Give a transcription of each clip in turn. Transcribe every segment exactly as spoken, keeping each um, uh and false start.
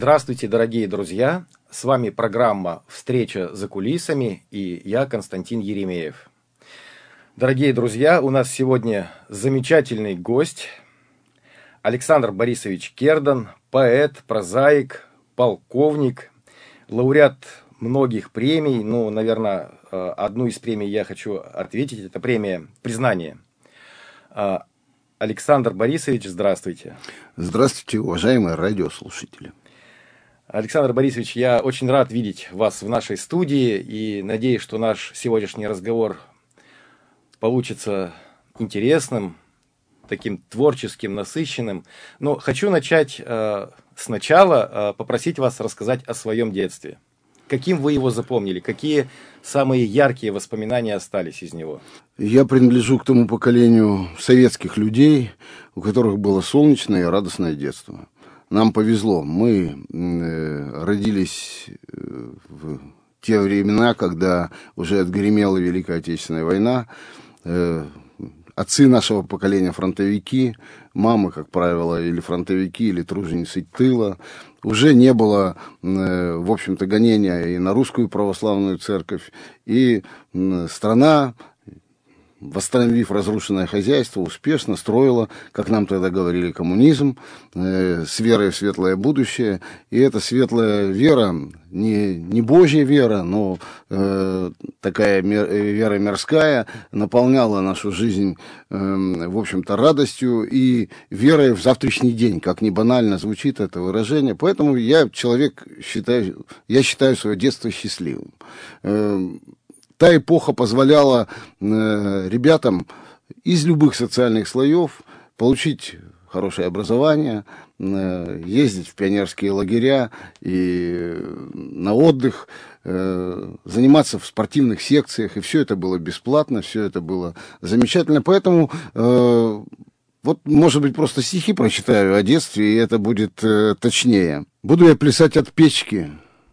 Здравствуйте, дорогие друзья! С вами программа «Встреча за кулисами» и я, Константин Еремеев. Дорогие друзья, у нас сегодня замечательный гость Александр Борисович Кердан, поэт, прозаик, полковник, лауреат многих премий. Ну, наверное, одну из премий я хочу ответить, это премия «Признание». Александр Борисович, здравствуйте. Здравствуйте, уважаемые радиослушатели. Александр Борисович, я очень рад видеть вас в нашей студии и надеюсь, что наш сегодняшний разговор получится интересным, таким творческим, насыщенным. Но хочу начать э, сначала, э, попросить вас рассказать о своем детстве. Каким вы его запомнили? Какие самые яркие воспоминания остались из него? Я принадлежу к тому поколению советских людей, у которых было солнечное и радостное детство. Нам повезло. Мы э, родились в те времена, когда уже отгремела Великая Отечественная война. Э, отцы нашего поколения фронтовики, мамы, как правило, или фронтовики, или труженицы тыла. Уже не было, э, в общем-то, гонения и на русскую православную церковь. И э, страна, восстановив разрушенное хозяйство, успешно строила, как нам тогда говорили, коммунизм, э, с верой в светлое будущее. И эта светлая вера, не, не Божья вера, но э, такая мер, вера мирская, наполняла нашу жизнь, э, в общем-то, радостью и верой в завтрашний день, как ни банально звучит это выражение. Поэтому я человек, считаю, я считаю свое детство счастливым. Э, Та эпоха позволяла э, ребятам из любых социальных слоев получить хорошее образование, э, ездить в пионерские лагеря и на отдых, э, заниматься в спортивных секциях. И все это было бесплатно, все это было замечательно. Поэтому, э, вот, может быть, просто стихи прочитаю о детстве, и это будет э, точнее. Буду я плясать от печки,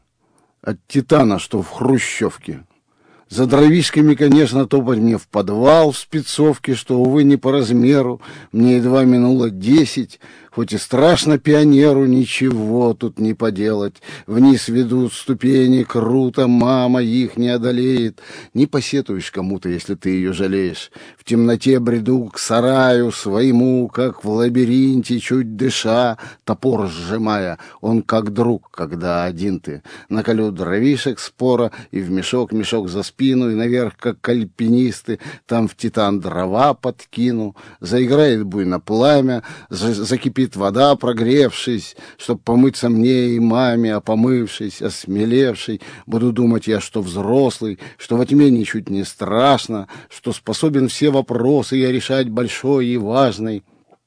от титана, что в хрущевке. За дровишками, конечно, топать мне в подвал в спецовке, что, увы, не по размеру. Мне едва минуло десять, хоть и страшно пионеру, ничего тут не поделать. Вниз ведут ступени, круто, мама их не одолеет. Не посетуешь кому-то, если ты ее жалеешь. В темноте бреду к сараю своему, как в лабиринте, чуть дыша, топор сжимая. Он как друг, когда один ты. Наколю дровишек спора и в мешок, мешок за спину. И наверх, как альпинисты, там в титан дрова подкину, заиграет буйно пламя, закипит вода, прогревшись, чтоб помыться мне и маме, а помывшись, осмелевший, буду думать я, что взрослый, что во тьме ничуть не страшно, что способен все вопросы я решать большой и важный.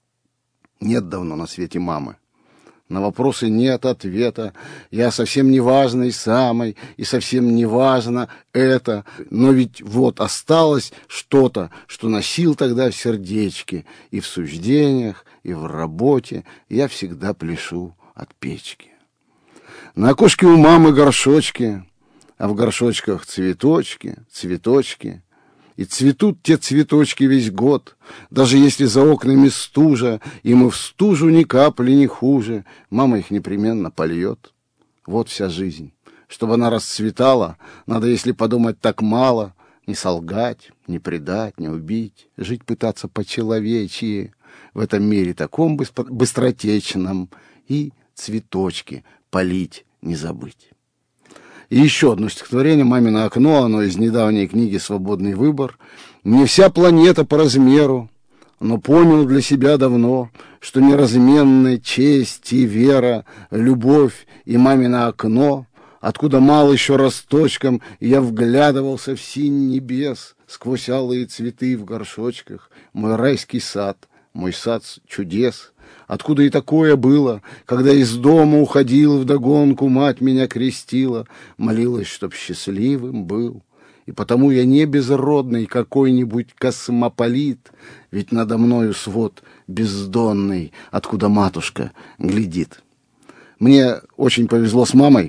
Нет давно на свете мамы. На вопросы нет ответа. Я совсем не важный самый, и совсем не важно это. Но ведь вот осталось что-то, что носил тогда в сердечке. И в суждениях, и в работе я всегда пляшу от печки. На окошке у мамы горшочки, а в горшочках цветочки, цветочки. И цветут те цветочки весь год, даже если за окнами стужа, и мы в стужу ни капли не хуже, мама их непременно польет. Вот вся жизнь. Чтобы она расцветала, надо, если подумать так мало, не солгать, не предать, не убить, жить пытаться по-человечьи в этом мире таком быстротечном, и цветочки полить не забыть. И еще одно стихотворение «Мамино окно», оно из недавней книги «Свободный выбор». «Не вся планета по размеру, но понял для себя давно, что неразменны честь и вера, любовь и мамино окно, откуда мало еще росточком, и я вглядывался в синь небес, сквозь алые цветы в горшочках, мой райский сад, мой сад чудес». Откуда и такое было, когда из дома уходил вдогонку, мать меня крестила, молилась, чтоб счастливым был. И потому я не безродный какой-нибудь космополит, ведь надо мною свод бездонный, откуда матушка глядит. Мне очень повезло с мамой.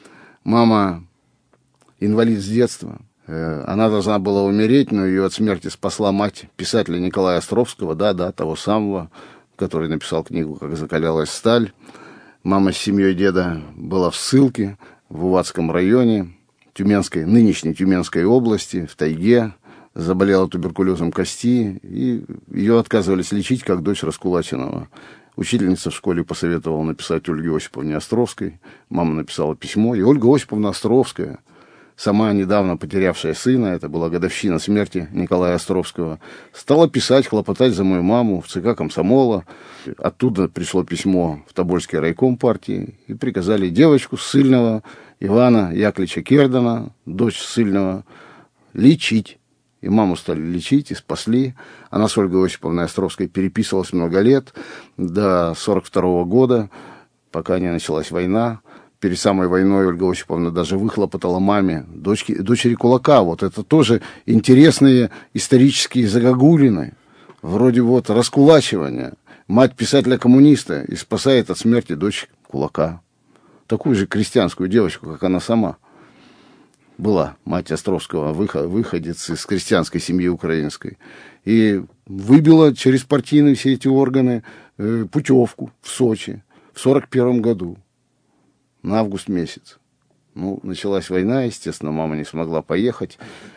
Мама инвалид с детства. Она должна была умереть, но ее от смерти спасла мать писателя Николая Островского, да-да, того самого, который написал книгу «Как закалялась сталь». Мама с семьей деда была в ссылке в Уватском районе Тюменской, нынешней Тюменской области, в тайге. Заболела туберкулезом кости, и ее отказывались лечить, как дочь раскулаченного. Учительница в школе посоветовала написать Ольге Осиповне Островской. Мама написала письмо, и Ольга Осиповна Островская, сама недавно потерявшая сына, это была годовщина смерти Николая Островского, стала писать, хлопотать за мою маму в ЦК комсомола. Оттуда пришло письмо в Тобольский райком партии, и приказали девочку ссыльного Ивана Яковлевича Кердена, дочь ссыльного, лечить. И маму стали лечить, и спасли. Она с Ольгой Осиповной Островской переписывалась много лет, до сорок второго года, пока не началась война. Перед самой войной Ольга Осиповна даже выхлопотала маме, дочки, дочери кулака. Вот это тоже интересные исторические загогулины, вроде вот раскулачивания. Мать писателя-коммуниста и спасает от смерти дочь кулака. Такую же крестьянскую девочку, как она сама. Была мать Островского, выходец из крестьянской семьи украинской, и выбила через партийные все эти органы путевку в Сочи в сорок первом году, на август месяц. Ну, началась война, естественно, мама не смогла поехать.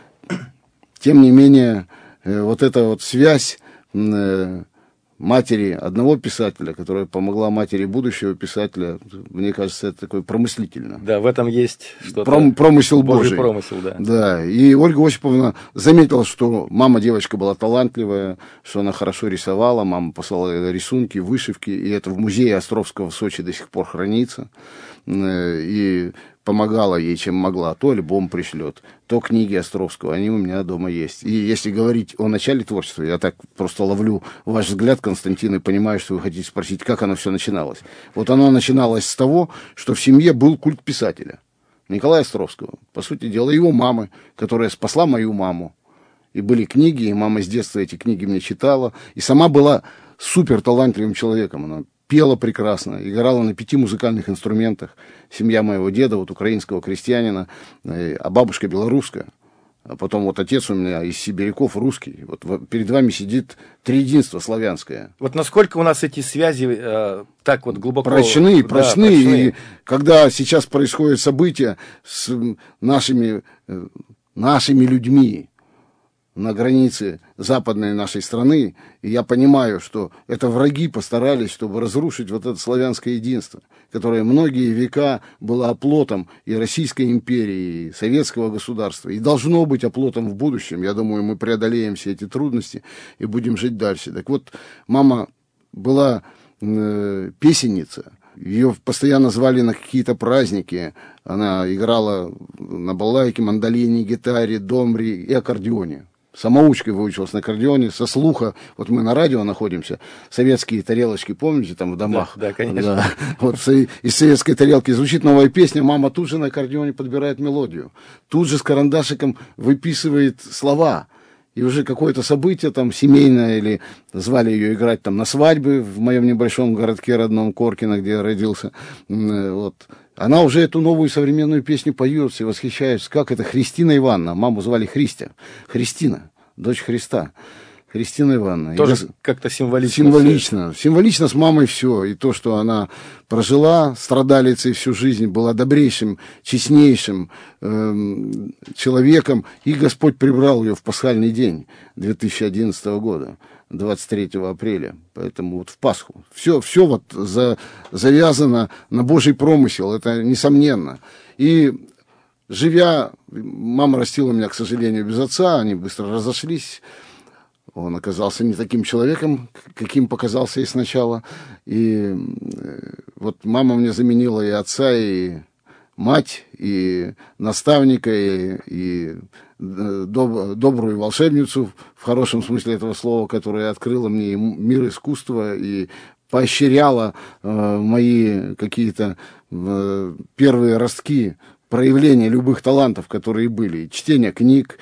Тем не менее, вот эта вот связь матери одного писателя, которая помогла матери будущего писателя, мне кажется, это такое промыслительно. Да, в этом есть что-то. Пром, промысел Божий. Промысел, да. Да, и Ольга Осиповна заметила, что мама девочка была талантливая, что она хорошо рисовала, мама послала рисунки, вышивки, и это в музее Островского в Сочи до сих пор хранится. И помогала ей, чем могла. То альбом пришлет, то книги Островского, они у меня дома есть. И если говорить о начале творчества, я так просто ловлю ваш взгляд, Константин, и понимаю, что вы хотите спросить, как оно все начиналось. Вот оно начиналось с того, что в семье был культ писателя Николая Островского. По сути дела, его мамы, которая спасла мою маму. И были книги, и мама с детства эти книги мне читала. И сама была супер талантливым человеком. Она пела прекрасно, играла на пяти музыкальных инструментах. Семья моего деда, вот украинского крестьянина, а бабушка белорусская. А потом вот отец у меня из сибиряков русский. Вот перед вами сидит триединство славянское. Вот насколько у нас эти связи э, так вот глубоко... Прочны, да, прочны. прочны. И когда сейчас происходят события с нашими, нашими людьми на границе западной нашей страны, и я понимаю, что это враги постарались, чтобы разрушить вот это славянское единство, которое многие века было оплотом и Российской империи, и Советского государства, и должно быть оплотом в будущем. Я думаю, мы преодолеем все эти трудности и будем жить дальше. Так вот, мама была э, песенница, ее постоянно звали на какие-то праздники, она играла на балалайке, мандолине, гитаре, домбре и аккордеоне. Самоучкой выучилась на аккордеоне, со слуха. Вот мы на радио находимся. Советские тарелочки, помните, там в домах? Да, да, конечно. Да. Вот из советской тарелки звучит новая песня, мама тут же на аккордеоне подбирает мелодию. Тут же с карандашиком выписывает слова. И уже какое-то событие там семейное, или звали ее играть там на свадьбе в моем небольшом городке родном Коркино, где я родился. Вот. Она уже эту новую современную песню поет, все восхищаются. Как это? Христина Ивановна. Маму звали Христя. Христина, дочь Христа. Христина Ивановна. Тоже я... как-то символично. Символично. Все. Символично с мамой все. И то, что она прожила страдалицей всю жизнь, была добрейшим, честнейшим эм, человеком. И Господь прибрал ее в пасхальный день две тысячи одиннадцатого года. двадцать третьего апреля, поэтому вот в Пасху. Все, все вот за, завязано на Божий промысел, это несомненно. И живя, мама растила меня, к сожалению, без отца, они быстро разошлись. Он оказался не таким человеком, каким показался и сначала. И вот мама мне заменила и отца, и мать, и наставника, и, и доб, добрую волшебницу, в хорошем смысле этого слова, которая открыла мне мир искусства и поощряла э, мои какие-то э, первые ростки проявления любых талантов, которые были. Чтение книг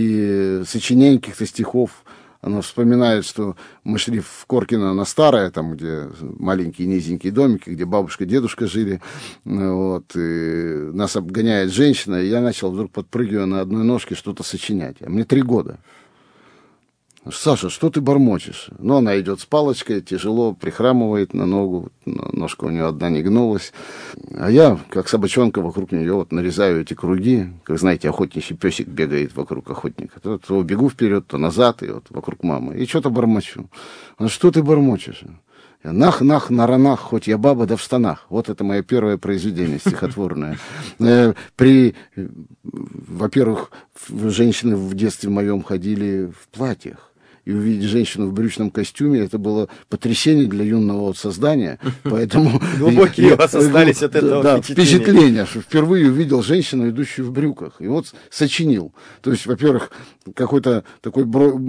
и сочинение каких-то стихов. Она вспоминает, что мы шли в Коркино на Старое, там, где маленькие низенькие домики, где бабушка, дедушка жили. Вот, и нас обгоняет женщина, и я начал вдруг, подпрыгивая на одной ножке, что-то сочинять. А мне три года. Саша, что ты бормочешь? Ну, она идет с палочкой, тяжело, прихрамывает на ногу, ножка у нее одна не гнулась. А я, как собачонка, вокруг нее вот нарезаю эти круги. Как знаете, охотничий песик бегает вокруг охотника. То, то бегу вперед, то назад, и вот вокруг мамы. И что-то бормочу. А что ты бормочешь? Нах, нах, на ранах, хоть я баба, да в штанах. Вот это мое первое произведение стихотворное. При, во-первых, женщины в детстве моем ходили в платьях. И увидеть женщину в брючном костюме, это было потрясение для юного вот создания. Поэтому глубокие у вас остались от этого да, впечатления, что впервые увидел женщину, идущую в брюках. И вот сочинил. То есть, во-первых, какой-то такой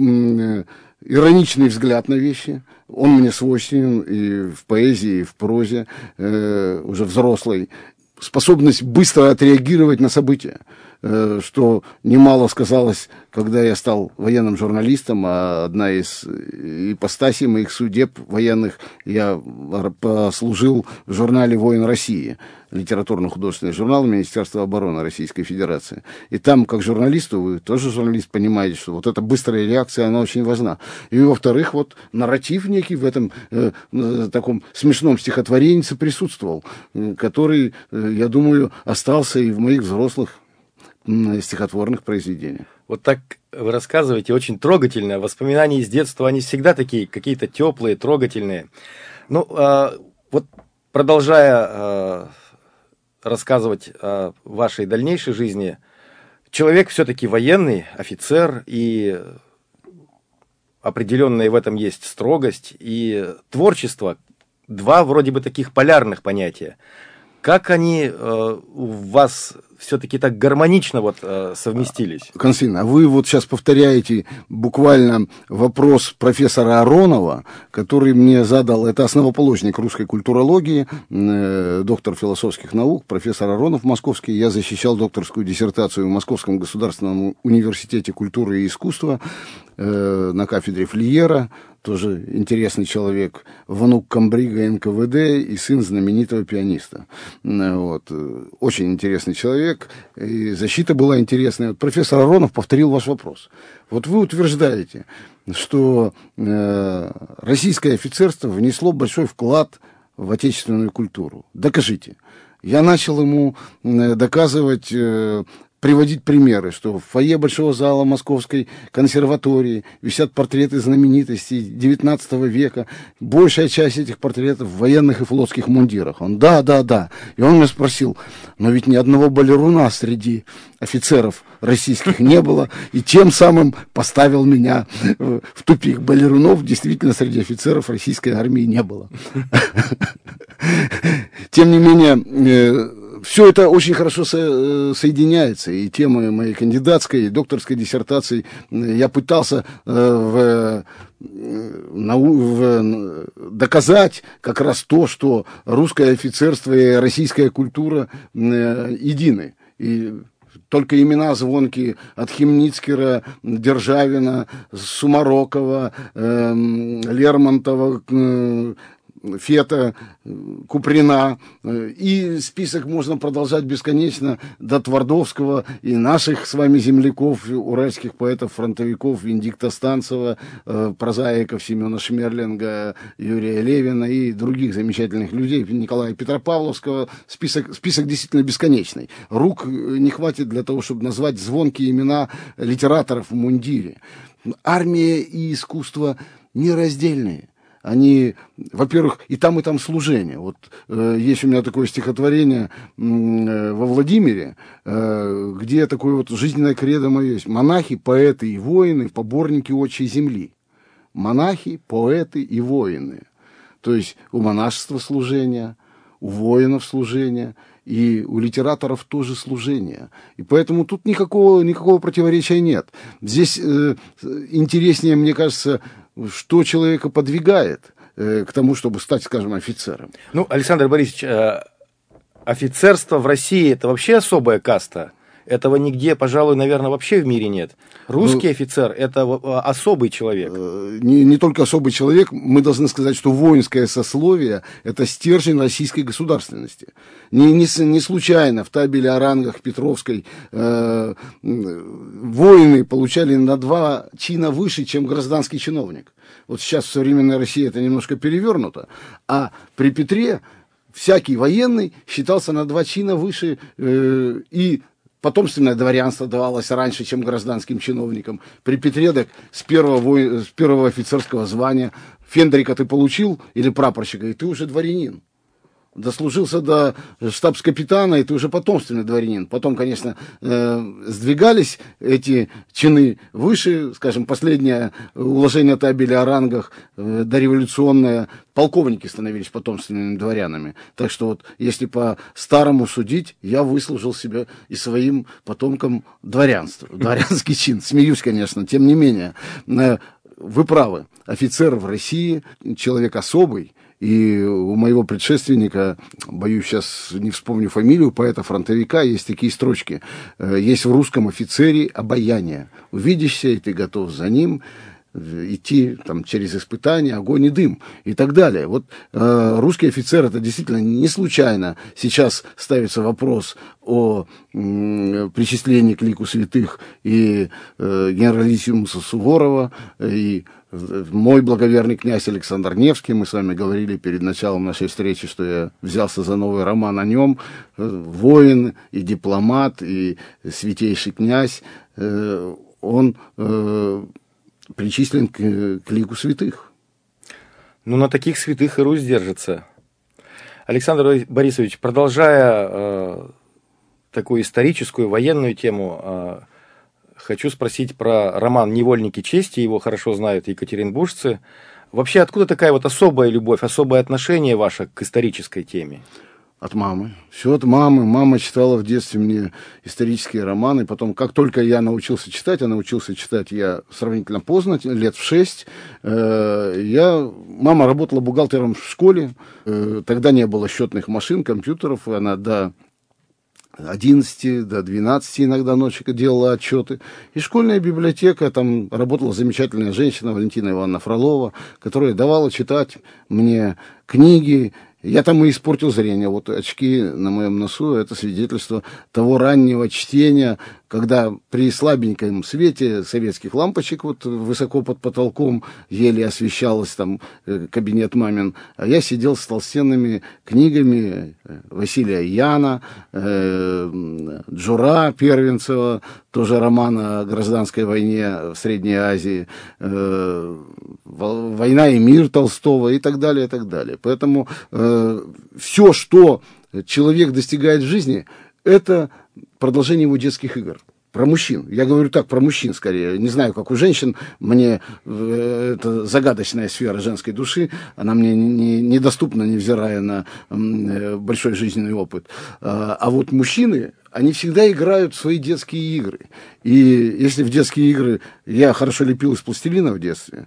ироничный взгляд на вещи. Он мне свойственен и в поэзии, и в прозе, э, уже взрослой. Способность быстро отреагировать на события, э, что немало сказалось, когда я стал военным журналистом, а одна из ипостасей моих судеб военных, я послужил в журнале «Воин России», литературно-художественный журнал Министерства обороны Российской Федерации. И там, как журналисту, вы тоже журналист, понимаете, что вот эта быстрая реакция, она очень важна. И, во-вторых, вот нарратив некий в этом э, таком смешном стихотворении присутствовал, который, э, я думаю, остался и в моих взрослых э, стихотворных произведениях. Вот так вы рассказываете, очень трогательно. Воспоминания из детства, они всегда такие, какие-то теплые, трогательные. Ну, э, вот продолжая э, рассказывать о вашей дальнейшей жизни, человек все-таки военный, офицер, и определенная в этом есть строгость, и творчество, два вроде бы таких полярных понятия. Как они э, у вас все-таки так гармонично вот, э, совместились? Константин, а вы вот сейчас повторяете буквально вопрос профессора Аронова, который мне задал, это основоположник русской культурологии, э, доктор философских наук, профессор Аронов московский. Я защищал докторскую диссертацию в Московском государственном университете культуры и искусства э, на кафедре Флиера. Тоже интересный человек, внук комбрига эн ка вэ дэ и сын знаменитого пианиста. Вот. Очень интересный человек, и защита была интересная. Вот профессор Аронов повторил ваш вопрос. Вот вы утверждаете, что э, российское офицерство внесло большой вклад в отечественную культуру. Докажите. Я начал ему э, доказывать... Э, приводить примеры, что в фойе Большого зала Московской консерватории висят портреты знаменитостей девятнадцатого века. Большая часть этих портретов в военных и флотских мундирах. Он, да, да, да. И он меня спросил, но ведь ни одного балеруна среди офицеров российских не было, и тем самым поставил меня в тупик. Балерунов действительно среди офицеров российской армии не было. Тем не менее... Все это очень хорошо со- соединяется, и темы моей кандидатской и докторской диссертации я пытался э, в, нау- в, доказать как раз то, что русское офицерство и российская культура э, едины. И только имена звонкие от Химницкера, Державина, Сумарокова, э, Лермонтова, э, Фета, Куприна, и список можно продолжать бесконечно до Твардовского и наших с вами земляков, уральских поэтов, фронтовиков, Венедикта Станцева, прозаиков Семена Шмерлинга, Юрия Левина и других замечательных людей, Николая Петропавловского. Список, список действительно бесконечный. Рук не хватит для того, чтобы назвать звонкие имена литераторов в мундире. Армия и искусство нераздельные. Они, во-первых, и там, и там служение. Вот э, есть у меня такое стихотворение э, во Владимире, э, где такое вот жизненное кредо мое есть. Монахи, поэты и воины, поборники отчей земли. Монахи, поэты и воины. То есть у монашества служение, у воинов служение, и у литераторов тоже служение. И поэтому тут никакого, никакого противоречия нет. Здесь э, интереснее, мне кажется, что человека подвигает э, к тому, чтобы стать, скажем, офицером. Ну, Александр Борисович, э, офицерство в России – это вообще особая каста? Этого нигде, пожалуй, наверное, вообще в мире нет. Русский ну, офицер – это особый человек. Не, не только особый человек, мы должны сказать, что воинское сословие – это стержень российской государственности. Не, не, не случайно в табеле о рангах Петровской э, воины получали на два чина выше, чем гражданский чиновник. Вот сейчас в современной России это немножко перевернуто, а при Петре всякий военный считался на два чина выше, э, и потомственное дворянство давалось раньше, чем гражданским чиновникам. При Петре так с первого, воин, с первого офицерского звания фендрика ты получил или прапорщика, и ты уже дворянин. Дослужился до штабс-капитана, и ты уже потомственный дворянин. Потом, конечно, э, сдвигались эти чины выше, скажем, последнее уложение табеля о рангах, э, дореволюционное, полковники становились потомственными дворянами. Так что вот, если по-старому судить, я выслужил себя и своим потомкам дворянство, дворянский чин. Смеюсь, конечно, тем не менее. Э, вы правы, офицер в России человек особый. И у моего предшественника, боюсь, сейчас не вспомню фамилию, поэта-фронтовика, есть такие строчки. Есть в русском офицере обаяние. Увидишься, и ты готов за ним идти там, через испытания, огонь и дым и так далее. Вот э, русский офицер, это действительно не случайно. Сейчас ставится вопрос о э, причислении к лику святых и э, генералиссимуса Суворова, и мой благоверный князь Александр Невский, мы с вами говорили перед началом нашей встречи, что я взялся за новый роман о нем, воин и дипломат, и святейший князь, он причислен к, к лику святых. Ну, на таких святых и Русь держится. Александр Борисович, продолжая э, такую историческую, военную тему, э, хочу спросить про роман «Невольники чести», его хорошо знают екатеринбуржцы. Вообще, откуда такая вот особая любовь, особое отношение ваше к исторической теме? От мамы. Все от мамы. Мама читала в детстве мне исторические романы. Потом, как только я научился читать, а научился читать я сравнительно поздно, лет в шесть, э, я... мама работала бухгалтером в школе. Э, тогда не было счетных машин, компьютеров. Она до одиннадцати, до двенадцати иногда ночи делала отчеты. И школьная библиотека, там работала замечательная женщина Валентина Ивановна Фролова, которая давала читать мне книги. Я там и испортил зрение. Вот очки на моем носу – это свидетельство того раннего чтения, когда при слабеньком свете советских лампочек, вот высоко под потолком еле освещалось там кабинет мамин, а я сидел с толстенными книгами Василия Яна, э, Джура Первенцева, тоже роман о гражданской войне в Средней Азии, э, «Война и мир» Толстого и так далее, и так далее. Поэтому э, все, что человек достигает в жизни, это продолжение его детских игр. Про мужчин. Я говорю так, про мужчин скорее. Не знаю, как у женщин. Мне э, это загадочная сфера женской души. Она мне не, недоступна, невзирая на э, большой жизненный опыт. А, а вот мужчины, они всегда играют в свои детские игры. И если в детские игры... Я хорошо лепил из пластилина в детстве.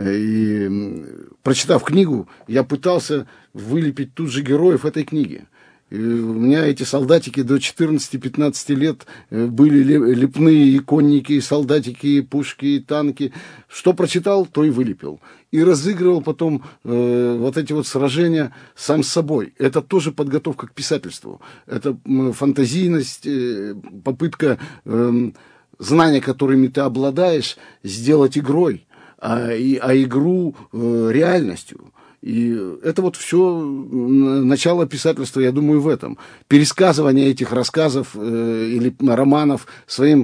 И, прочитав книгу, я пытался вылепить тут же героев этой книги. И у меня эти солдатики до четырнадцати-пятнадцати лет были лепные и конники, и солдатики, и пушки, и танки. Что прочитал, то и вылепил. И разыгрывал потом э, вот эти вот сражения сам с собой. Это тоже подготовка к писательству. Это фантазийность, э, попытка э, знания, которыми ты обладаешь, сделать игрой, а, и, а игру э, реальностью. И это вот все начало писательства, я думаю, в этом. Пересказывание этих рассказов э, или романов своим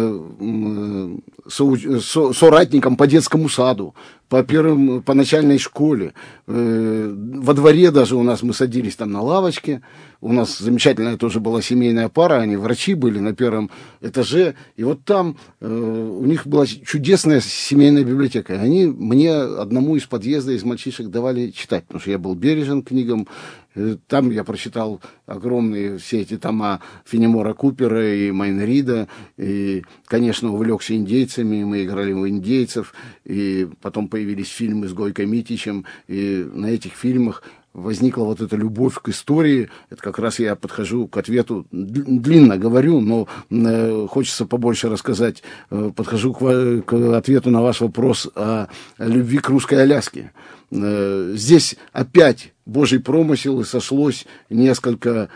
э, со, со, соратникам по детскому саду, по, первым, по начальной школе. Э, во дворе даже у нас мы садились там на лавочке. У нас замечательная тоже была семейная пара, они врачи были на первом этаже. И вот там э, у них была чудесная семейная библиотека. И они мне одному из подъезда, из мальчишек давали читать, потому что я был бережен к книгам. Там я прочитал огромные все эти тома Фенемора Купера и Майна Рида, и, конечно, увлекся индейцами, мы играли в индейцев, и потом появились фильмы с Гойко Митичем, и на этих фильмах возникла вот эта любовь к истории. Это как раз я подхожу к ответу, длинно говорю, но э, хочется побольше рассказать, э, подхожу к, к ответу на ваш вопрос о, о любви к русской Аляске. Э, здесь опять Божий промысел, и сошлось несколько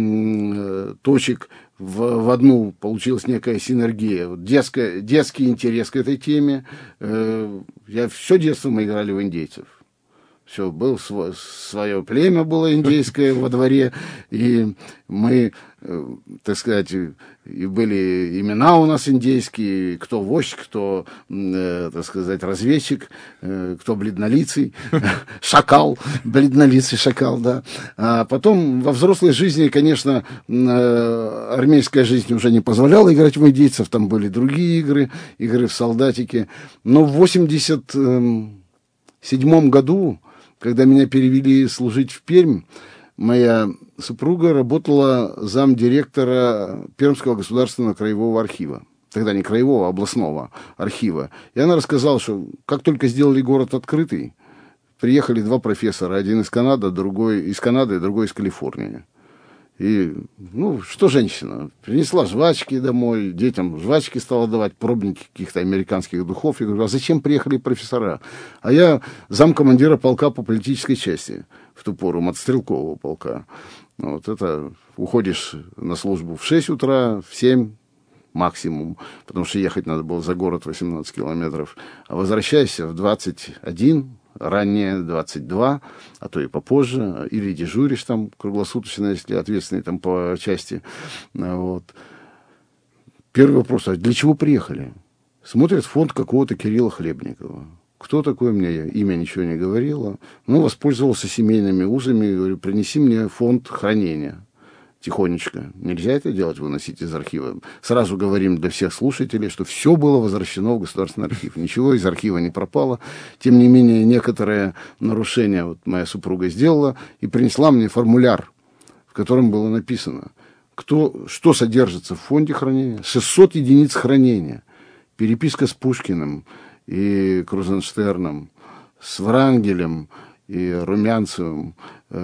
э, точек в, в одну, получилась некая синергия. Вот детская, детский интерес к этой теме. Э, я все детство мы играли в индейцев. Все, было свое, свое племя было индейское во дворе, и мы, так сказать, и были имена у нас индейские, кто вождь, кто, так сказать, разведчик, кто бледнолицый, шакал, бледнолицый шакал, да. А потом во взрослой жизни, конечно, армейская жизнь уже не позволяла играть в индейцев, там были другие игры, игры в солдатике, но в восемьдесят седьмом году, когда меня перевели служить в Пермь, моя супруга работала замдиректора Пермского государственного краевого архива. Тогда не краевого, а областного архива. И она рассказала, что как только сделали город открытый, приехали два профессора. Один из Канады, другой из Канады, другой из Калифорнии. И, ну, что женщина? Принесла жвачки домой, детям жвачки стала давать, пробники каких-то американских духов. Я говорю, а зачем приехали профессора? А я замкомандира полка по политической части в ту пору, мотострелкового полка. Вот это уходишь на службу в шесть утра, в семь максимум, потому что ехать надо было за город восемнадцать километров, а возвращайся в двадцать один, ранее двадцать два, а то и попозже, или дежуришь там круглосуточно, если ответственный там по части. Вот. Первый вопрос, а для чего приехали? Смотрят фонд какого-то Кирилла Хлебникова. Кто такой, мне имя ничего не говорило. Ну, воспользовался семейными узами, говорю, принеси мне фонд хранения. Тихонечко. Нельзя это делать, выносить из архива. Сразу говорим для всех слушателей, что все было возвращено в Государственный архив. Ничего из архива не пропало. Тем не менее, некоторые нарушения вот моя супруга сделала и принесла мне формуляр, в котором было написано, кто, что содержится в фонде хранения. шестьсот единиц хранения. Переписка с Пушкиным и Крузенштерном, с Врангелем и Румянцевым,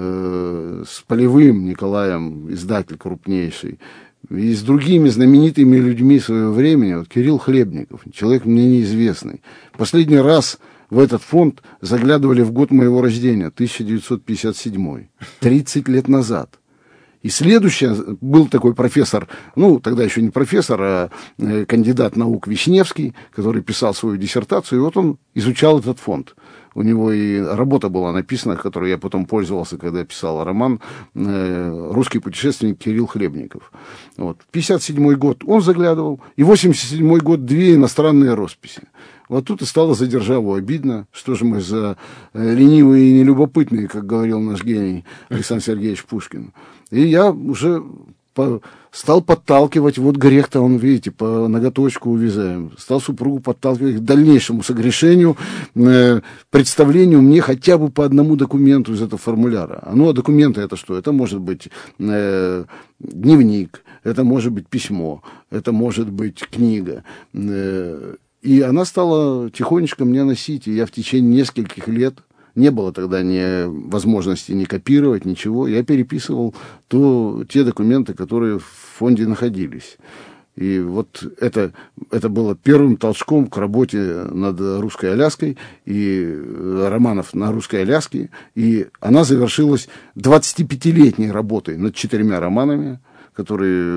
э, с Полевым Николаем, издатель крупнейший, и с другими знаменитыми людьми своего времени, вот Кирилл Хлебников, человек мне неизвестный. Последний раз в этот фонд заглядывали в год моего рождения, тысяча девятьсот пятьдесят седьмой, тридцать лет назад. И следующий был такой профессор, ну, тогда еще не профессор, а кандидат наук Вишневский, который писал свою диссертацию, и вот он изучал этот фонд. У него и работа была написана, которой я потом пользовался, когда писал роман «Русский путешественник Кирилл Хлебников». Вот. пятьдесят седьмой год он заглядывал, и восемьдесят седьмой год две иностранные росписи. Вот тут и стало за державу обидно, что же мы за ленивые и нелюбопытные, как говорил наш гений Александр Сергеевич Пушкин. И я уже по, стал подталкивать, вот грех-то он, видите, по ноготочку увязаем, стал супругу подталкивать к дальнейшему согрешению, э, представлению мне хотя бы по одному документу из этого формуляра. Ну, а документы это что? Это может быть э, дневник, это может быть письмо, это может быть книга. Э, и она стала тихонечко мне носить, и я в течение нескольких лет, не было тогда ни возможности ни копировать, ничего. Я переписывал то, те документы, которые в фонде находились. И вот это, это было первым толчком к работе над русской Аляской и романов на русской Аляске. И она завершилась двадцатипятилетней работой над четырьмя романами, которые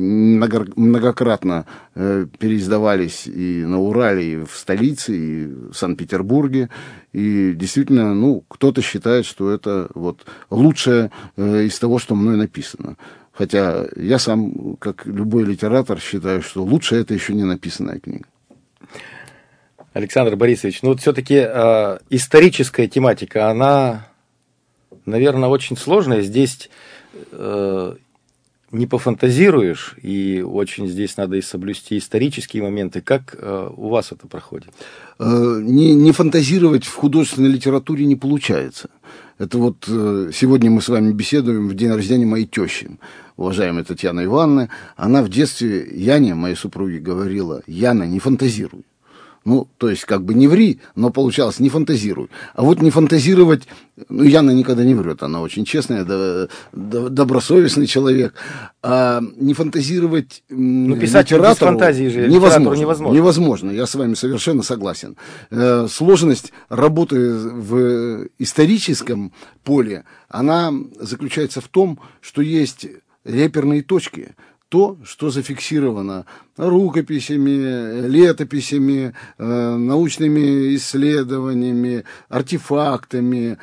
многократно э, переиздавались и на Урале, и в столице, и в Санкт-Петербурге. И действительно, ну, кто-то считает, что это вот лучшее э, из того, что мной написано. Хотя я сам, как любой литератор, считаю, что лучше это еще не написанная книга. Александр Борисович, ну вот все-таки э, историческая тематика, она, наверное, очень сложная. Здесь... Э, не пофантазируешь, и очень здесь надо и соблюсти исторические моменты. Как э, у вас это проходит? Не, не фантазировать в художественной литературе не получается. Это вот э, сегодня мы с вами беседуем в день рождения моей тещи, уважаемой Татьяны Ивановны. Она в детстве Яне, моей супруге, говорила: Яна, не фантазируй. Ну, то есть, как бы не ври, но получалось, не фантазируй. А вот не фантазировать, ну, Яна никогда не врет, она очень честная, до, до, добросовестный человек. А не фантазировать ну, писать без фантазии же невозможно, невозможно. Невозможно, я с вами совершенно согласен. Э, сложность работы в историческом поле, она заключается в том, что есть реперные точки. То, что зафиксировано рукописями, летописями, э, научными исследованиями, артефактами,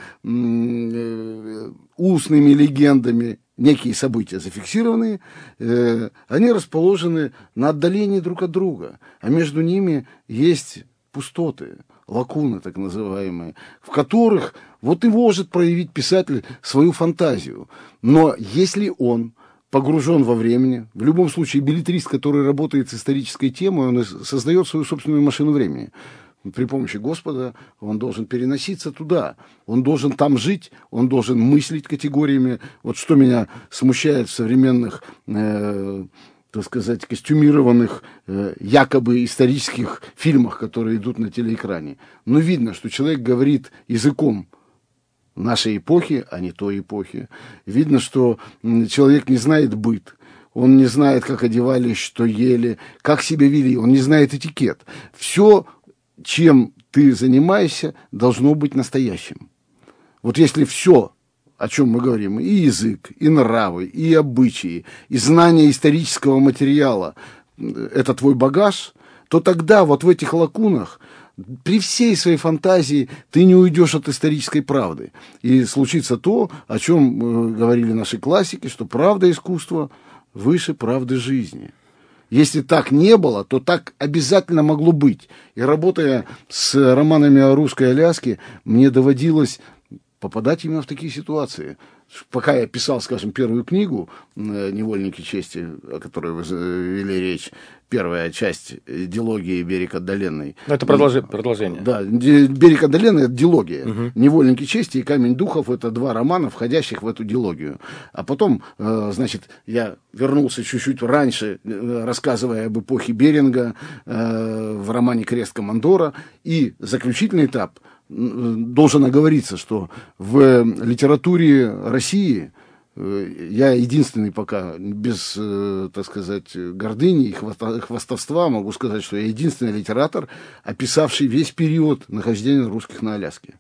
э, устными легендами, некие события зафиксированные, э, они расположены на отдалении друг от друга, а между ними есть пустоты, лакуны так называемые, в которых вот и может проявить писатель свою фантазию. Но если он погружен во времени. В любом случае, беллетрист, который работает с исторической темой, он создает свою собственную машину времени. При помощи Господа он должен переноситься туда. Он должен там жить, он должен мыслить категориями. Вот что меня смущает в современных, э, так сказать, костюмированных, э, якобы исторических фильмах, которые идут на телеэкране. Но видно, что человек говорит языком нашей эпохи, а не той эпохи. Видно, что человек не знает быт, он не знает, как одевались, что ели, как себя вели, он не знает этикет. Все, чем ты занимаешься, должно быть настоящим. Вот если все, о чем мы говорим, и язык, и нравы, и обычаи, и знание исторического материала, это твой багаж, то тогда вот в этих лакунах при всей своей фантазии ты не уйдешь от исторической правды. И случится то, о чем э, говорили наши классики, что правда искусства выше правды жизни. Если так не было, то так обязательно могло быть. И работая с романами о русской Аляске, мне доводилось попадать именно в такие ситуации. Пока я писал, скажем, первую книгу «Невольники чести», о которой вы вели речь, первая часть дилогии «Берег отдаленный». Ну, это продолжи, продолжение. Да, «Берег отдаленный» — это дилогия. Угу. «Невольники чести» и «Камень духов» — это два романа, входящих в эту дилогию. А потом, значит, я вернулся чуть-чуть раньше, рассказывая об эпохе Беринга в романе «Крест командора». И заключительный этап — должен оговориться, что в литературе России я единственный пока, без, так сказать, гордыни и хвастовства, могу сказать, что я единственный литератор, описавший весь период нахождения русских на Аляске.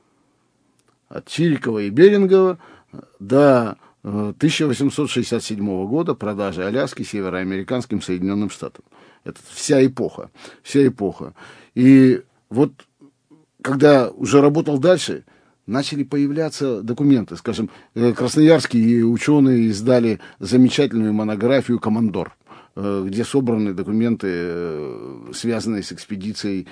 От Чирикова и Берингова до тысяча восемьсот шестьдесят седьмого года продажи Аляски североамериканским Соединенным Штатам. Это вся эпоха, вся эпоха. И вот когда уже работал дальше, начали появляться документы. Скажем, красноярские ученые издали замечательную монографию «Командор», где собраны документы, связанные с экспедицией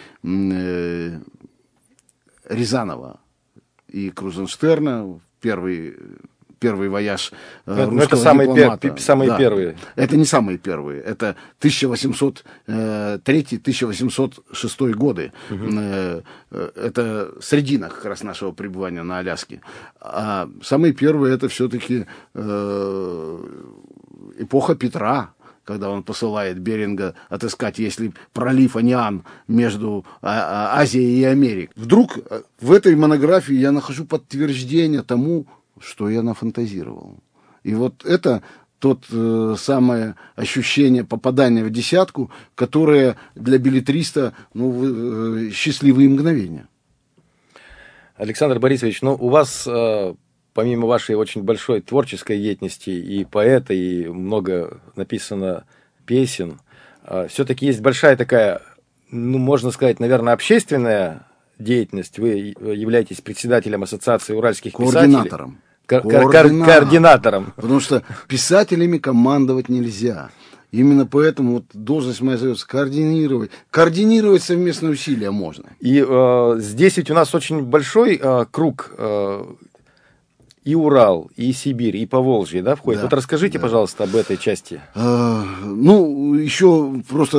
Рязанова и Крузенштерна, первый... Первый вояж э, русского это самые дипломата. Пер, самые да. первые. Это не самые первые. Это тысяча восемьсот третий — тысяча восемьсот шестой годы. Угу. Э, это средина как раз нашего пребывания на Аляске. А самые первые — это все-таки э, эпоха Петра, когда он посылает Беринга отыскать, если пролив Аниан между Азией и Америкой. Вдруг в этой монографии я нахожу подтверждение тому, что я нафантазировал. И вот это тот э, самое ощущение попадания в десятку, которое для беллетриста ну, э, счастливые мгновения. Александр Борисович, ну у вас, э, помимо вашей очень большой творческой деятельности, и поэта, и много написано песен, э, все-таки есть большая такая, ну можно сказать, наверное, общественная деятельность. Вы являетесь председателем Ассоциации уральских писателей. Координатором. Ко- координатором. координатором. Потому что писателями командовать нельзя. Именно поэтому вот должность моя зовется координировать. Координировать совместные усилия можно. И э, здесь ведь у нас очень большой э, круг э, и Урал, и Сибирь, и Поволжье, да, входит? Да, вот расскажите, да. пожалуйста, об этой части. А, ну, еще просто,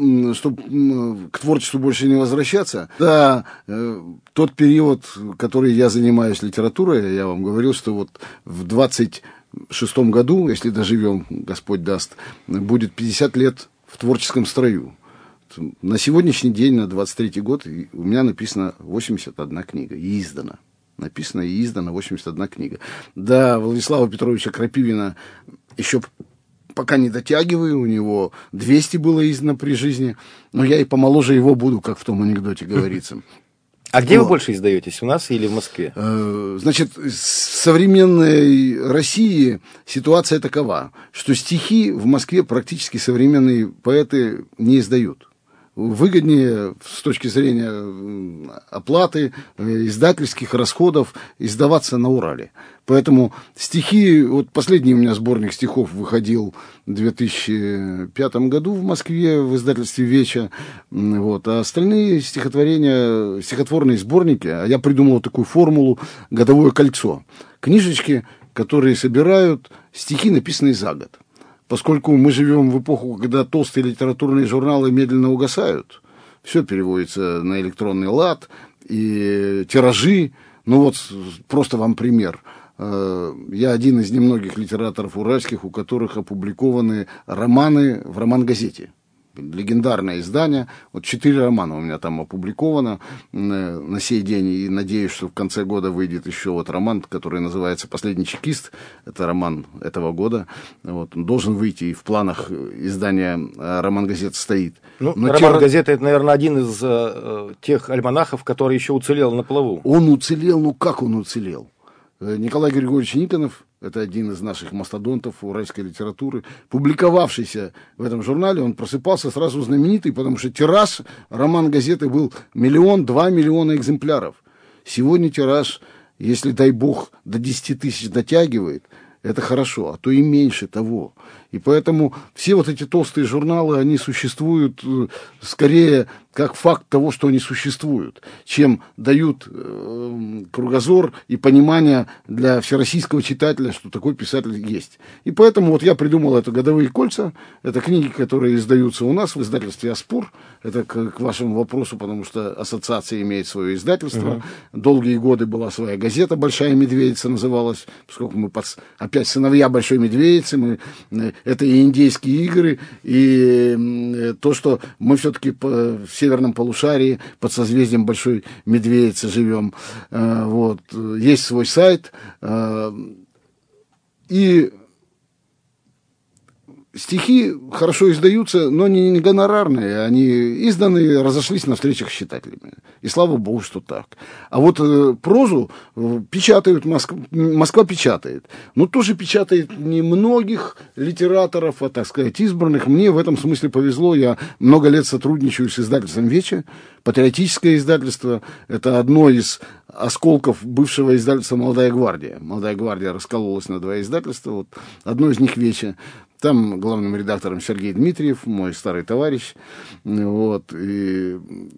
чтобы к творчеству больше не возвращаться, да, тот период, который я занимаюсь литературой, я вам говорил, что вот в двадцать шестом году, если доживем, Господь даст, будет пятьдесят лет в творческом строю. На сегодняшний день, на двадцать третий год, у меня написано восемьдесят одна книга, и издана. Написано и издана восемьдесят одна книга. Да, Владислава Петровича Крапивина еще пока не дотягиваю, у него двести было издано при жизни, но я и помоложе его буду, как в том анекдоте говорится. А где вот. Вы больше издаетесь, у нас или в Москве? Значит, в современной России ситуация такова, что стихи в Москве практически современные поэты не издают. Выгоднее с точки зрения оплаты, издательских расходов издаваться на Урале. Поэтому стихи, вот последний у меня сборник стихов выходил в две тысячи пятом году в Москве в издательстве «Веча», вот, а остальные стихотворения, стихотворные сборники, а я придумал такую формулу «Годовое кольцо». Книжечки, которые собирают стихи, написанные за год. Поскольку мы живем в эпоху, когда толстые литературные журналы медленно угасают, все переводится на электронный лад, и тиражи, ну вот просто вам пример. Я один из немногих литераторов уральских, у которых опубликованы романы в роман-газете. Легендарное издание. Вот четыре романа у меня там опубликовано на сей день. И надеюсь, что в конце года выйдет еще вот роман, который называется «Последний чекист». Это роман этого года. Вот. Он должен выйти, и в планах издания роман-газет стоит. Ну, роман-газета, это, наверное, один из э, тех альманахов, который еще уцелел на плаву. Он уцелел, ну как он уцелел? Николай Григорьевич Никонов, это один из наших мастодонтов уральской литературы, публиковавшийся в этом журнале, он просыпался сразу знаменитый, потому что тираж роман-газеты был миллион, два миллиона экземпляров. Сегодня тираж, если, дай бог, до десяти тысяч дотягивает, это хорошо, а то и меньше того. И поэтому все вот эти толстые журналы, они существуют скорее как факт того, что они существуют, чем дают э, кругозор и понимание для всероссийского читателя, что такой писатель есть. И поэтому вот я придумал это «Годовые кольца». Это книги, которые издаются у нас в издательстве «Аспур». Это к, к вашему вопросу, потому что ассоциация имеет свое издательство. Uh-huh. Долгие годы была своя газета «Большая медведица» называлась, поскольку мы под, опять сыновья Большой Медведицы, мы, это и индейские игры, и то, что мы все-таки в северном полушарии под созвездием Большой Медведицы живем. Вот. Есть свой сайт. И стихи хорошо издаются, но не гонорарные. Они изданы, разошлись на встречах с читателями. И слава богу, что так. А вот э, прозу печатают, Москва, Москва печатает. Но тоже печатает не многих литераторов, а, так сказать, избранных. Мне в этом смысле повезло. Я много лет сотрудничаю с издательством «Веча». Патриотическое издательство. Это одно из осколков бывшего издательства «Молодая гвардия». «Молодая гвардия» раскололась на два издательства. Вот одно из них «Веча». Там главным редактором Сергей Дмитриев, мой старый товарищ. Вот. И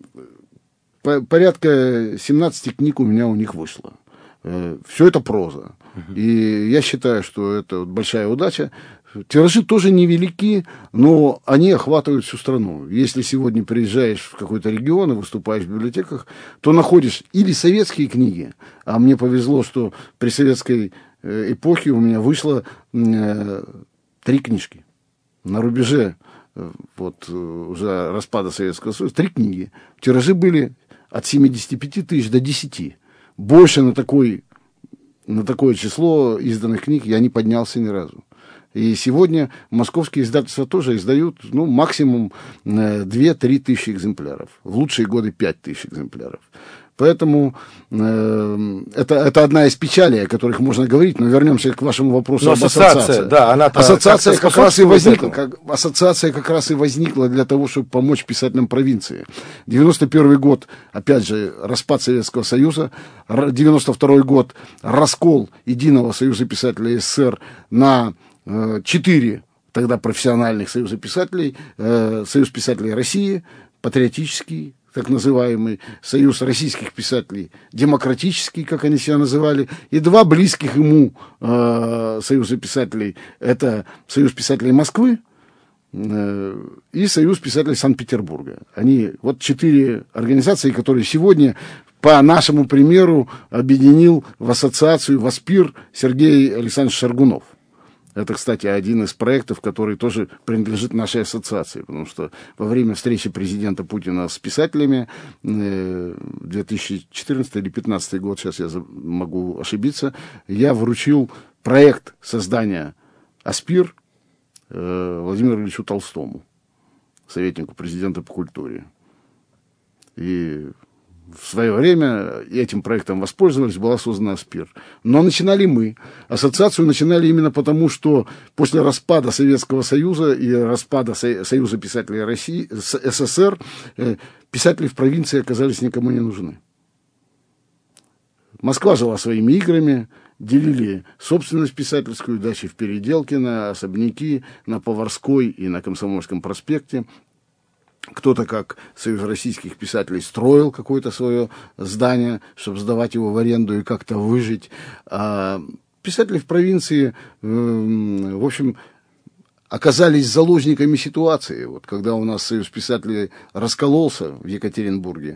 порядка семнадцать книг у меня у них вышло. Все это проза. Uh-huh. И я считаю, что это большая удача. Тиражи тоже невелики, но они охватывают всю страну. Если сегодня приезжаешь в какой-то регион и выступаешь в библиотеках, то находишь или советские книги, а мне повезло, что при советской эпохе у меня вышло три книжки. На рубеже вот, уже распада Советского Союза. Три книги. Тиражи были от семидесяти пяти тысяч до десяти. Больше на, такой, на такое число изданных книг я не поднялся ни разу. И сегодня московские издательства тоже издают ну, максимум две-три тысячи экземпляров. В лучшие годы пять тысяч экземпляров. Поэтому э, это, это одна из печалей, о которых можно говорить, но вернемся к вашему вопросу. Но об ассоциации. Ассоциация, да, она ассоциация, как раз и возникла, как, ассоциация как раз и возникла для того, чтобы помочь писателям провинции. девяносто первый год, опять же, распад Советского Союза, девяносто второй год, раскол Единого Союза писателей СССР на э, четыре тогда профессиональных союза писателей, э, Союз писателей России, Патриотический, так называемый Союз российских писателей, демократический, как они себя называли, и два близких ему э, Союза писателей, это Союз писателей Москвы э, и Союз писателей Санкт-Петербурга. Они, вот четыре организации, которые сегодня, по нашему примеру, объединил в ассоциацию, в АСПИР Сергей Александрович Шаргунов. Это, кстати, один из проектов, который тоже принадлежит нашей ассоциации, потому что во время встречи президента Путина с писателями две тысячи четырнадцатый или две тысячи пятнадцатый год, сейчас я могу ошибиться, я вручил проект создания АСПИР Владимиру Ильичу Толстому, советнику президента по культуре. И в свое время этим проектом воспользовались, была создана АСПИР. Но начинали мы. Ассоциацию начинали именно потому, что после распада Советского Союза и распада Союза писателей России, СССР, писатели в провинции оказались никому не нужны. Москва жила своими играми, делили собственность писательскую, дачи в Переделкино, особняки на Поварской и на Комсомольском проспекте. Кто-то, как Союз российских писателей, строил какое-то свое здание, чтобы сдавать его в аренду и как-то выжить. А писатели в провинции, в общем, оказались заложниками ситуации. Вот когда у нас Союз писателей раскололся в Екатеринбурге,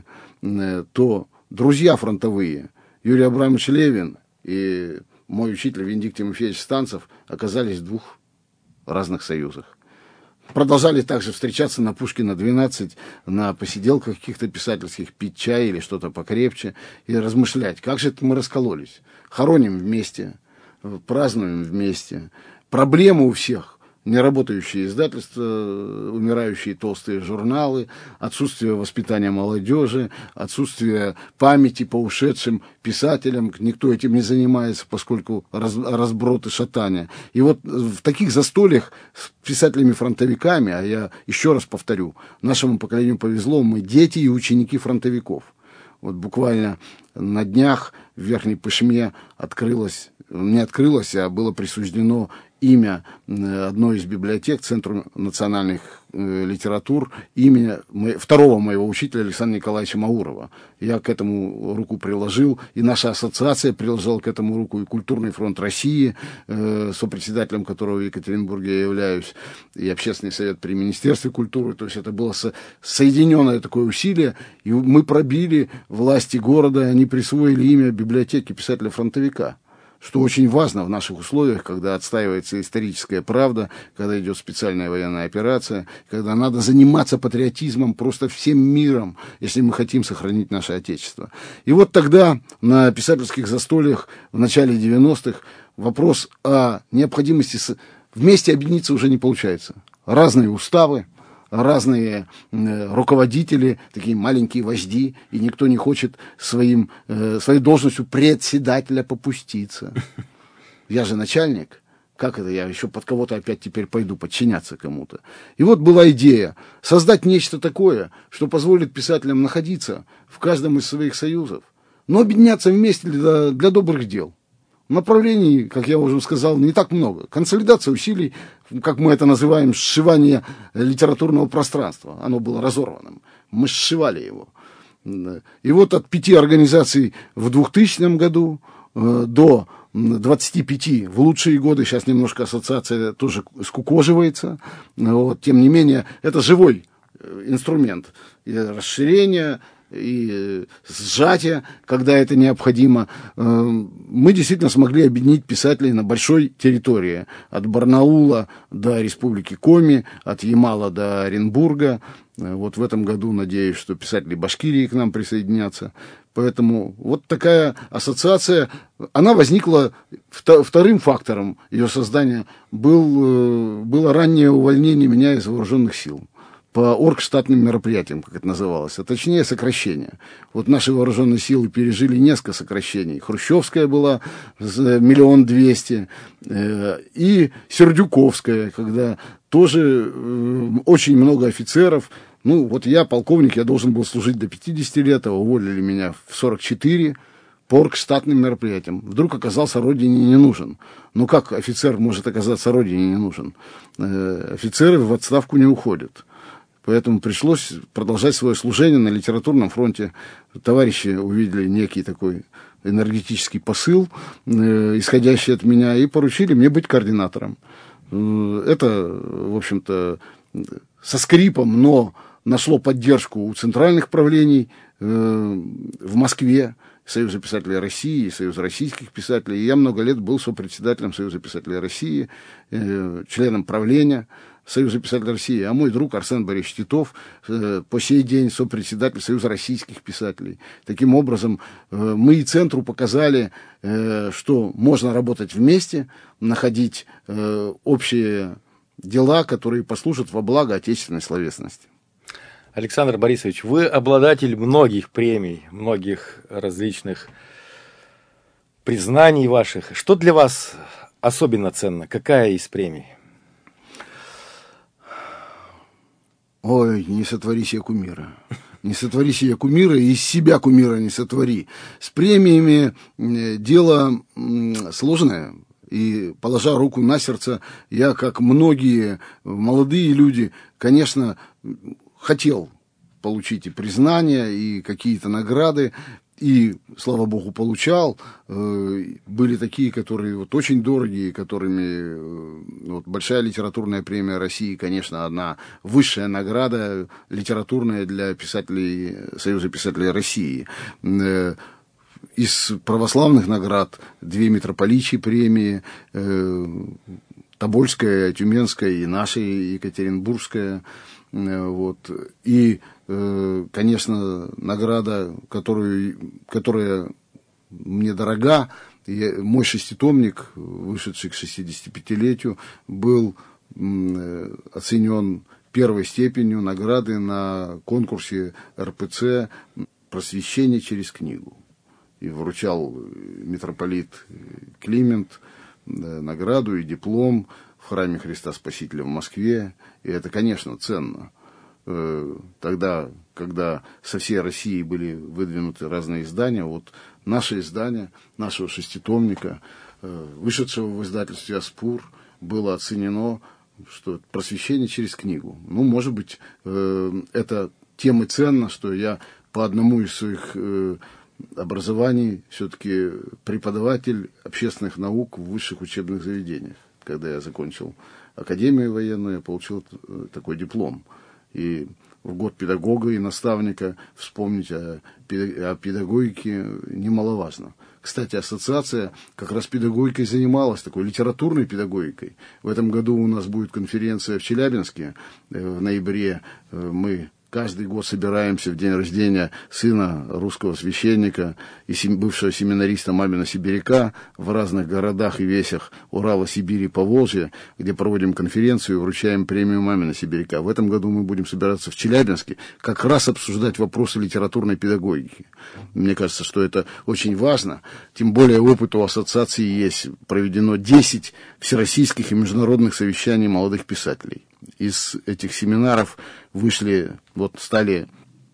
то друзья фронтовые, Юрий Абрамович Левин и мой учитель Венедикт Тимофеевич Станцев, оказались в двух разных союзах. Продолжали также встречаться на Пушкина двенадцать, на посиделках каких-то писательских, пить чай или что-то покрепче и размышлять, как же это мы раскололись. Хороним вместе, празднуем вместе. Проблемы у всех. Неработающие издательства, умирающие толстые журналы, отсутствие воспитания молодежи, отсутствие памяти по ушедшим писателям. Никто этим не занимается, поскольку раз, разброд и шатание. И вот в таких застольях с писателями-фронтовиками, а я еще раз повторю, нашему поколению повезло, мы дети и ученики фронтовиков. Вот буквально на днях в Верхней Пышме открылось, не открылось, а было присуждено имя одной из библиотек, Центру национальных э, литератур, имя мо- второго моего учителя Александра Николаевича Маурова. Я к этому руку приложил, и наша ассоциация приложила к этому руку, и Культурный фронт России, э, сопредседателем которого в Екатеринбурге я являюсь, и Общественный совет при Министерстве культуры. То есть это было со- соединенное такое усилие, и мы пробили власти города, они присвоили имя библиотеки писателя-фронтовика. Что очень важно в наших условиях, когда отстаивается историческая правда, когда идет специальная военная операция, когда надо заниматься патриотизмом просто всем миром, если мы хотим сохранить наше Отечество. И вот тогда на писательских застольях в начале девяностых вопрос о необходимости вместе объединиться уже не получается. Разные уставы, разные э, руководители, такие маленькие вожди, и никто не хочет своим, э, своей должностью председателя попуститься. Я же начальник, как это, я еще под кого-то опять теперь пойду подчиняться кому-то. И вот была идея создать нечто такое, что позволит писателям находиться в каждом из своих союзов, но объединяться вместе для, для добрых дел. Направлений, как я уже сказал, не так много. Консолидация усилий, как мы это называем, сшивание литературного пространства. Оно было разорванным. Мы сшивали его. И вот от пяти организаций в двухтысячном году э, до двадцати пяти в лучшие годы, сейчас немножко ассоциация тоже скукоживается, вот, тем не менее, это живой инструмент и расширения, и сжатия, когда это необходимо. Мы действительно смогли объединить писателей на большой территории, от Барнаула до Республики Коми, от Ямала до Оренбурга. Вот в этом году надеюсь, что писатели Башкирии к нам присоединятся. Поэтому вот такая ассоциация, она возникла, вторым фактором ее создания был, было раннее увольнение меня из вооруженных сил по оргштатным мероприятиям, как это называлось, а точнее сокращение. Вот наши вооруженные силы пережили несколько сокращений. Хрущевская была миллион двести, и Сердюковская, когда тоже очень много офицеров. Ну, вот я полковник, я должен был служить до пятидесяти лет, а уволили меня в сорок четыре по оргштатным мероприятиям. Вдруг оказался родине не нужен. Ну, как офицер может оказаться родине не нужен? Офицеры в отставку не уходят. Поэтому пришлось продолжать свое служение на литературном фронте. Товарищи увидели некий такой энергетический посыл, э, исходящий от меня, и поручили мне быть координатором. Э, это, в общем-то, со скрипом, но нашло поддержку у центральных правлений э, в Москве, Союза писателей России, Союза российских писателей. И я много лет был сопредседателем Союза писателей России, э, членом правления Союза писателей России. А мой друг Арсен Борисович Титов э, по сей день сопредседатель Союза российских писателей. Таким образом, э, мы и центру показали, э, что можно работать вместе, находить э, общие дела, которые послужат во благо отечественной словесности. Александр Борисович, вы обладатель многих премий, многих различных признаний ваших. Что для вас особенно ценно? Какая из премий? Ой, не сотвори себе кумира. Не сотвори себе кумира, и из себя кумира не сотвори. С премиями дело сложное. И, положа руку на сердце, я, как многие молодые люди, конечно, хотел получить и признания, и какие-то награды, и, слава богу, получал. Были такие, которые вот очень дорогие, которыми вот, большая литературная премия России, конечно, одна высшая награда литературная для писателей Союза писателей России. Из православных наград две митрополичьи премии, Тобольская, Тюменская и наша Екатеринбургская. Вот. И, конечно, награда, которую, которая мне дорога, я, мой шеститомник, вышедший к шестидесятипятилетию, был оценен первой степенью награды на конкурсе эр пэ цэ «Просвещение через книгу». И вручал митрополит Климент награду и диплом в храме Христа Спасителя в Москве. И это, конечно, ценно. Тогда, когда со всей России были выдвинуты разные издания, вот наше издание, нашего шеститомника, вышедшего в издательстве «Аспур», было оценено, что просвещение через книгу. Ну, может быть, это тем и ценно, что я по одному из своих образований все-таки преподаватель общественных наук в высших учебных заведениях. Когда я закончил академию военную, я получил такой диплом. И в год педагога и наставника вспомнить о, о педагогике немаловажно. Кстати, ассоциация как раз педагогикой занималась, такой литературной педагогикой. В этом году у нас будет конференция в Челябинске. В ноябре мы каждый год собираемся в день рождения сына русского священника и бывшего семинариста Мамина Сибиряка в разных городах и весях Урала, Сибири, Поволжья, где проводим конференцию и вручаем премию Мамина Сибиряка. В этом году мы будем собираться в Челябинске, как раз обсуждать вопросы литературной педагогики. Мне кажется, что это очень важно. Тем более опыт у ассоциации есть. Проведено десять всероссийских и международных совещаний молодых писателей. Из этих семинаров вышли, вот стали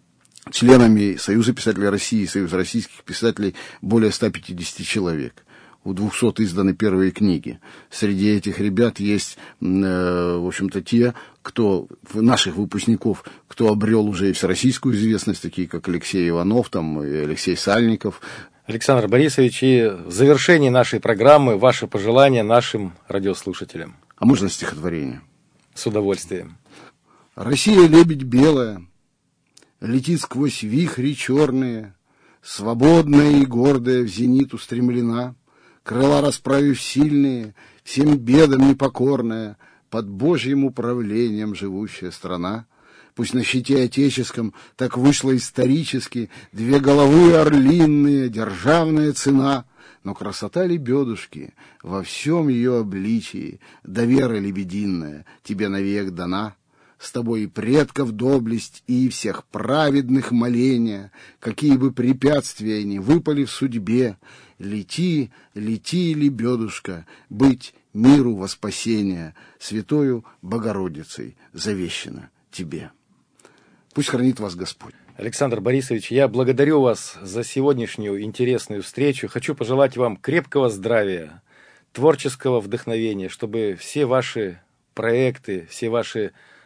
членами Союза писателей России, Союза российских писателей более ста пятидесяти человек. У двухсот изданы первые книги. Среди этих ребят есть, э, в общем-то, те, кто, наших выпускников, кто обрел уже и всероссийскую известность, такие как Алексей Иванов, там, и Алексей Сальников. Александр Борисович, и в завершении нашей программы ваше пожелание нашим радиослушателям. А можно стихотворение? С удовольствием. Россия, лебедь белая, летит сквозь вихри черные, свободная и гордая в зенит устремлена, крыла расправив сильные, всем бедам непокорная, под Божьим управлением живущая страна. Пусть на щите отеческом так вышло исторически, две головы орлиные, державная цена, но красота лебедушки во всем ее обличии, да вера лебединая тебе навек дана. С тобой и предков доблесть, и всех праведных моления, какие бы препятствия ни выпали в судьбе, лети, лети, лебедушка, быть миру во спасение, святою Богородицей завещено тебе. Пусть хранит вас Господь. Александр Борисович, я благодарю вас за сегодняшнюю интересную встречу. Хочу пожелать вам крепкого здравия, творческого вдохновения, чтобы все ваши проекты, все ваши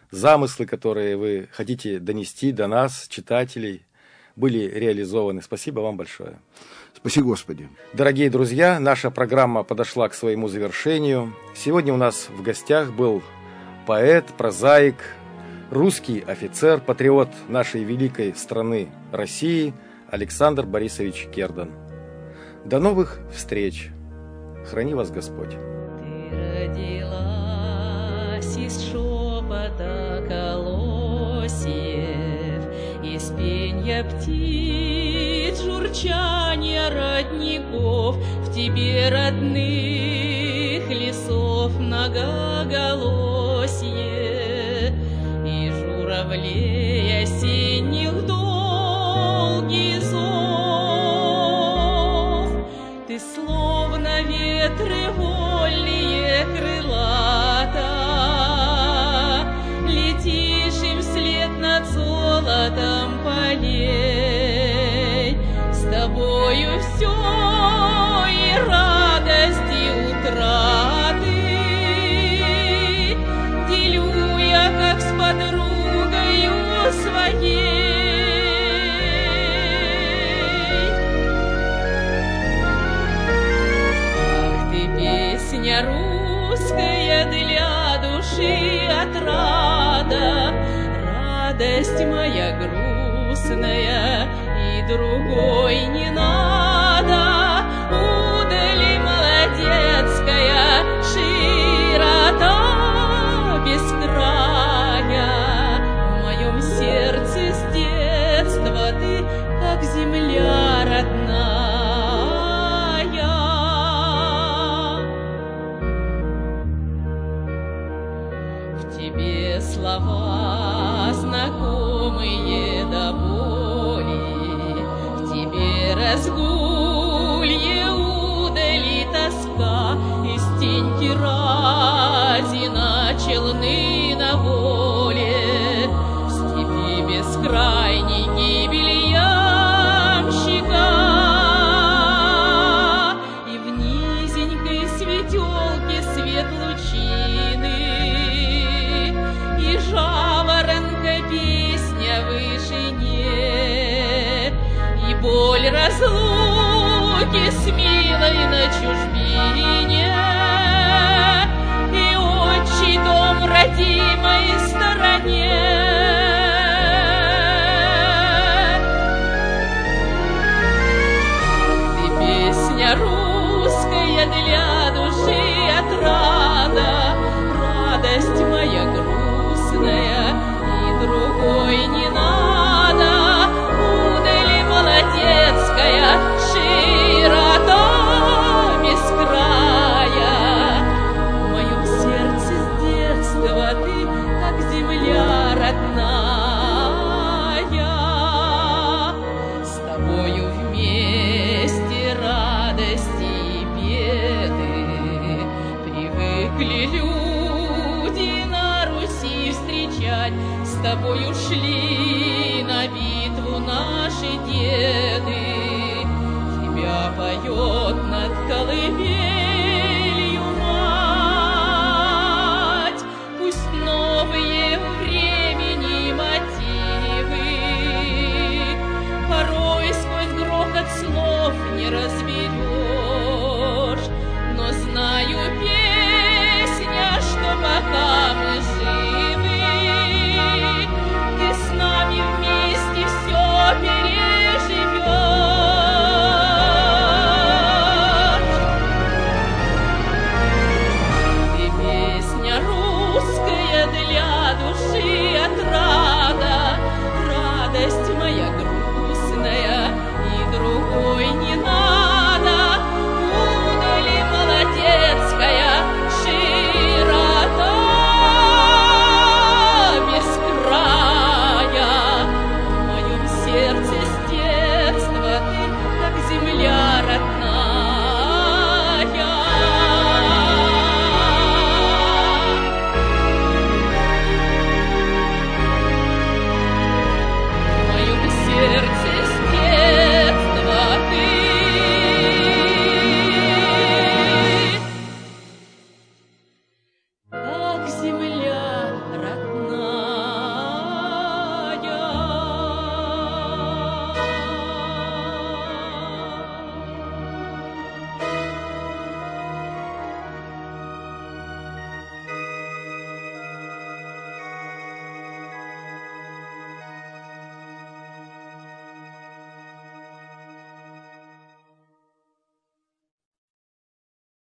замыслы, которые вы хотите донести до нас, читателей, были реализованы. Спасибо вам большое. Спаси Господи. Дорогие друзья, наша программа подошла к своему завершению. Сегодня у нас в гостях был поэт, прозаик, русский офицер, патриот нашей великой страны России Александр Борисович Кердан. До новых встреч. Храни вас Господь. Ты родилась из шепота колосьев, из пенья птиц, журчания родников, в тебе родных лесов многоголосье, и журавлей осенних долгий зов. Ты словно ветры вольные крылата, летишь им вслед над золотом полей. С тобою все и радость, и утраты делю я, как с подругою своей. Песня русская для души отрада, радость моя грустная, и другой не надо. Удали молодецкая широта бескрая, в моем сердце с детства ты, как земля родная. Слова знакомые до боли, в тебе разгулье, удали тоска, из теньки разина челны на воле, в степи бескрайней гибель ямщика, и в низенькой светелке свет лучины, жаворонка песня в вышине, и боль разлуки с милой на чужбине, и отчий дом в родимой стороне. Ты песня русская для души отрада, радость моя грустная, и другой не надо. Удали молодецкая широта бескрая, в моем сердце с детства ты, как земля родная. С тобою вместе радости и беды привыкли люди встречать, с тобою шли на битву наши деды, тебя поет над колыбелью